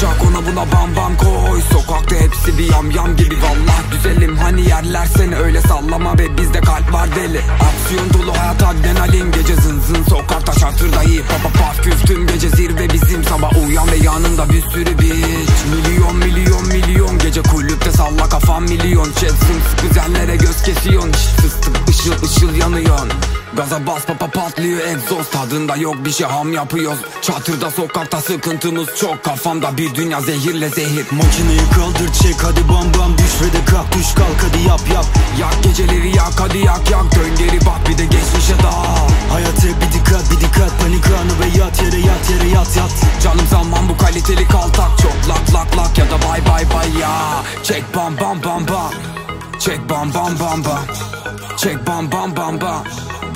çak ona buna bam bam koy. Sokakta hepsi bir yam yam gibi vallah güzelim. Hani yerler seni öyle sallama ve bizde kalp var deli. Aksiyon dolu hayat adrenalin. Gece zın zın sokakta çatırda hip hop paf küftüm. Gece zirve bizim, sabah uyan ve yanında bir sürü bitch. Milyon milyon milyon gece kulüpte salla kafam milyon. Chat sımsıkı güzellere göz kesiyon. Fıstık ışıl ışıl yanıyorsun. Gaza bas papa patlıyor egzoz. Tadında yok bir şey ham yapıyoruz. Çatırda sokakta sıkıntımız çok. Kafamda bir dünya zehirle zehir. Makineyi kaldır çek hadi bam bam. Düş ve de kalk düş kalk hadi yap yap. Yak geceleri yak hadi yak yak. Dön geri bak bir de geçmişe dal. Hayata bir dikkat bir dikkat. Panik anı ve yat yere yat yere yat yat. Canım zaman bu kaliteli kaltak. Çok lak lak lak ya da bay bay bay ya. Çek bam bam bam bam. Çek bam bam bam bam. Çek bam bam bam bam.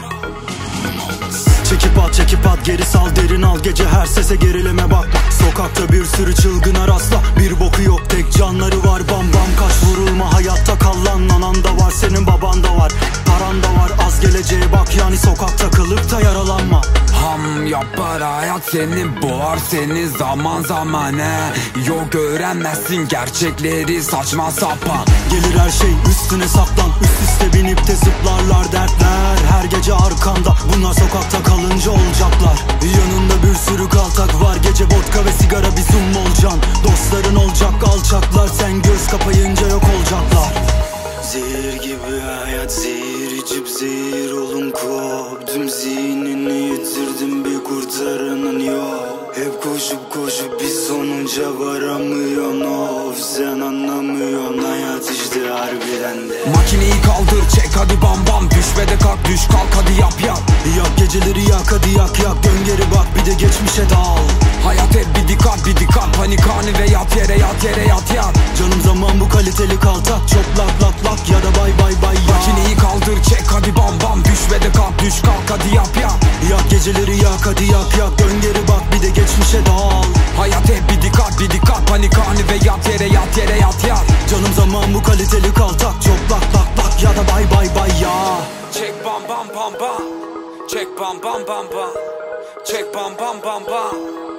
Çekip at geri sal derin al. Gece her sese gerileme bakma. Sokakta bir sürü çılgına rastla. Bir boku yok tek canları var. Bam bam kaç vurulma hayatta kal lan. Anan da var senin baban da var. Paran da var az geleceğe bak. Yani sokakta kalıp da yaralanma. Ham yapar hayat seni boğar seni zaman zaman Yok öğrenmezsin gerçekleri saçma sapan. Gelir her şey üstüne saklan. Üst üste binip de zıplarlar dertler. Her gece arkanda bunlar sokakta kalınca olacaklar. Yanında bir sürü kaltak var. Gece vodka ve sigara bir zoom olacaksın. Dostların olacak alçaklar. Sen göz kapayınca yok olacaklar. Zehir gibi hayat zehir içip zehir olun koptum. Zihnini yitirdim bir kurtaranın yok. Hep koşup bir sonuca varamıyorsun. Of sen anlamıyorsun hayat işte harbiden de. Makineyi kaldır çek hadi bam bam. Düş ve de kalk düş kalk hadi yap yap. Yak geceleri yak hadi yak yak. Dön geri bak bir de geçmişe dal. Hayat hep bir dikkat bir dikkat. Panik anı ve yat yere yat yere yat yat. Canım zaman bu kaliteli kaltak. Çok lak lak lak ya da bay bay bay ya. Makineyi kaldır çek hadi bam bam. Düş ve de kalk düş kalk hadi yap yap. Yak geceleri yak hadi yak yak. Dön geri bak bir de geçmişe dal. Hayat hep bir dikkat bir dikkat. Panik anı ve yat yere yat yere yat yat. Canım zaman bu kaliteli kaltak. Çok lak lak lak ya da bay bay bay ya. Çek bam bam bam bam. Çek bam bam bam bam. Çek bam bam bam bam.